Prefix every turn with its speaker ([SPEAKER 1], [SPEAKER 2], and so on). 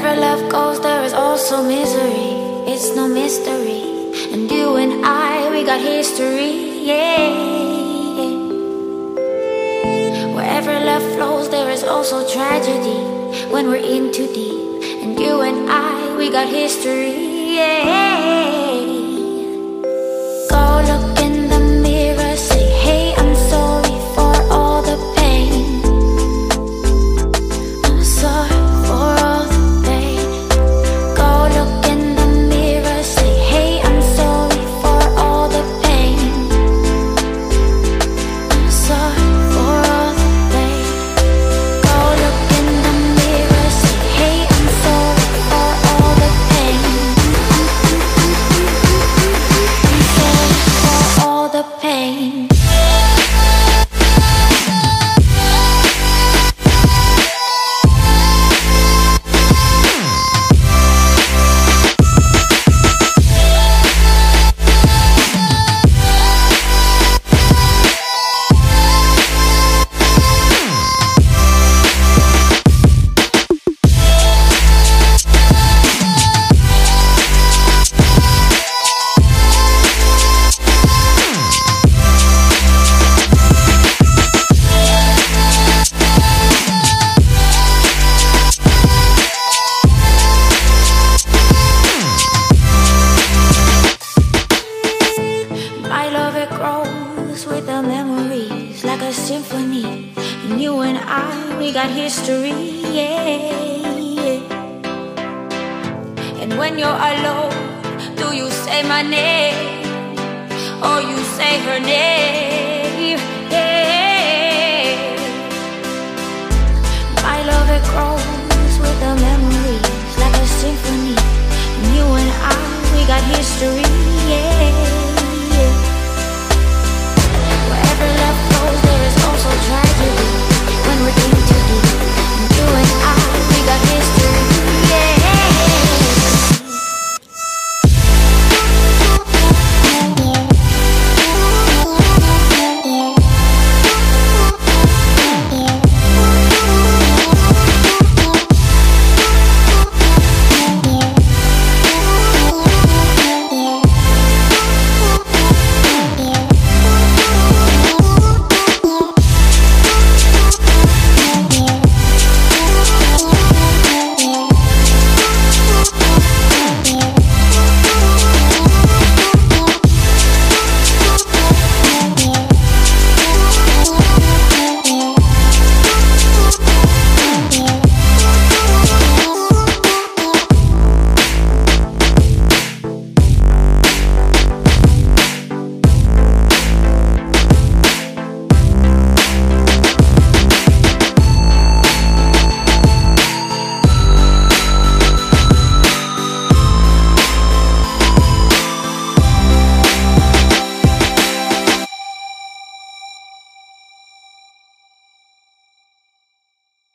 [SPEAKER 1] Wherever love goes, there is also misery. It's no mystery. And you and I, we got history, yeah. Wherever love flows, there is also tragedy when we're in too deep. And you and I, we got history, yeah. Go look in the mirror, say, hey, I'm sorry for all the pain. I'm sorry for all the pain. Go look in the mirror, say, hey, I'm sorry for all the pain. I'm sorry for all the pain. Go look in the mirror, say, hey, I'm sorry for all the pain. I'm sorry for all the pain. My love, it grows with the memories like a symphony. And you and I, we got history, yeah. And when you're alone, do you say my name or you say her name? Yeah. My love, it grows with the memories like a symphony. And you and I, we got history, yeah. Wherever love goes, there is also tragedy.